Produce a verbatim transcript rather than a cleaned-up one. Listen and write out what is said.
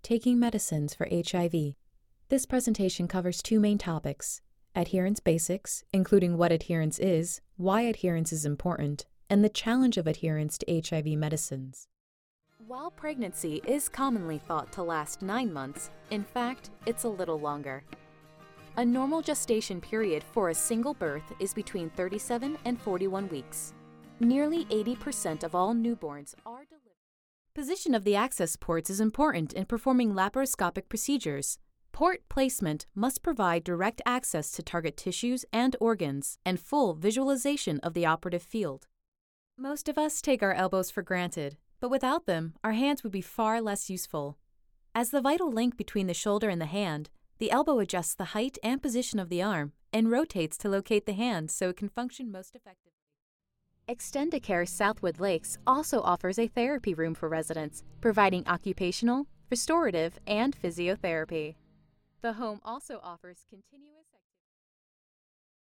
Taking medicines for H I V. This presentation covers two main topics: adherence basics, including what adherence is, why adherence is important, and the challenge of adherence to H I V medicines. While pregnancy is commonly thought to last nine months, in fact, it's a little longer. A normal gestation period for a single birth is between thirty-seven and forty-one weeks. Nearly eighty percent of all newborns are delivered. Position of the access ports is important in performing laparoscopic procedures. Port placement must provide direct access to target tissues and organs and full visualization of the operative field. Most of us take our elbows for granted, but without them, our hands would be far less useful. As the vital link between the shoulder and the hand, the elbow adjusts the height and position of the arm and rotates to locate the hand so it can function most effectively. Extendicare Southwood Lakes also offers a therapy room for residents, providing occupational, restorative, and physiotherapy. The home also offers continuous